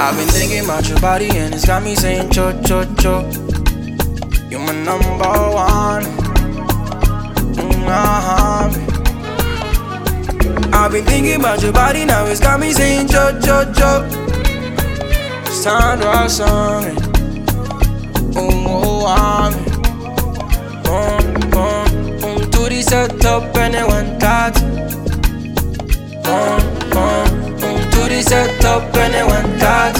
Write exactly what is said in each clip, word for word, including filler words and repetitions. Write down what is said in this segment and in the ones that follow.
I've been thinking about your body and it's got me saying cho cho cho. You're my number one. Mm-hmm. I've been thinking about your body, now it's got me saying cho cho cho. It's time to rock something. Oh, oh, I'm boom, boom, boom. To the set up and then one touch. Boom, boom, boom. To the set up and then one touch.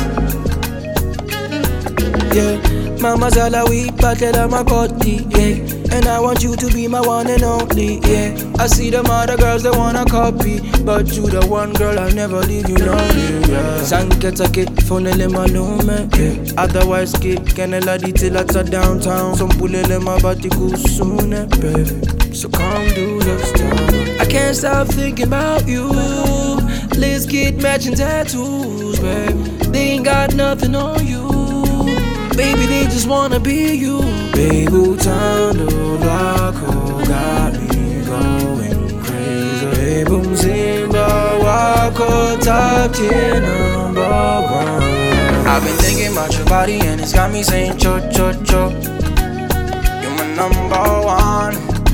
Yeah, mama's all a week, but I'm a cutty, yeah. And I want you to be my one and only, yeah. I see them other girls that wanna copy, but you the one girl I'll never leave you lonely, yeah. Sanketake, phonele malume, yeah. Otherwise, kid, canela di till at a downtown. Some pulele mabatiku soon, baby. So come do your stuff. I can't stop thinking about you. Let's get matching tattoos, baby. They ain't got nothing on you. Baby, they just wanna be you. Baby, time to rock, oh, got me going crazy. Hey, boom, Simba, walk, oh, top ten, number one. I've been thinking about your body and it's got me saying cho, cho, cho. You're my number one.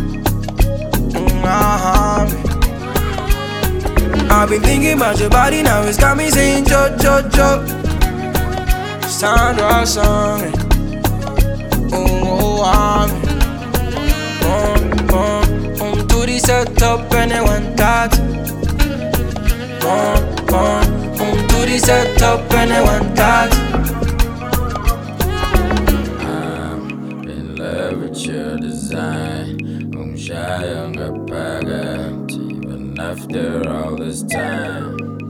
Mm-hmm. I've been thinking about your body, now it's got me saying cho, cho, cho. It's time to rock something. Oh, I'm boom, boom, boom. To the set up and then one touch. Boom, boom, boom. To the set up and then one touch. I'm in love with your design. I'm shy on the pageant, even after all this time.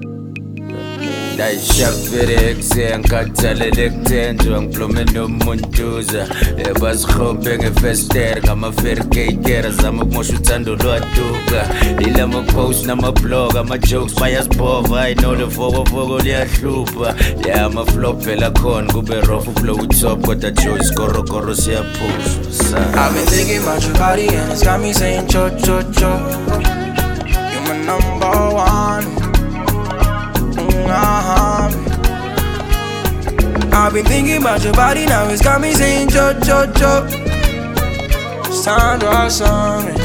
Dayishafirek sengikhathalele kuthenjwa ngiplume nomuntuza ebazihombe ngefester ngama-fairgater zama ukumosha uthando lwaduka ila ma-post nama-blog ama-jokes bayazibhova I know levokovoko liyahlupha ya ama-flop vela khona kube rough ublow utop kodwa joy skorokoro siyaphushwa. I've been thinking about your body and it's got me saying cho cho cho. You're my number one. Uh-huh. I've been thinking about your body, now it's got me saying cho cho cho. It's time to rock something.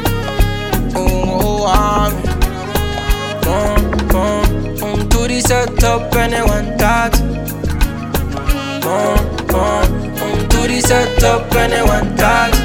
Oh, I'm boom, boom, boom. To the set up and then one touch. Boom, boom, boom. To the set up and then one touch.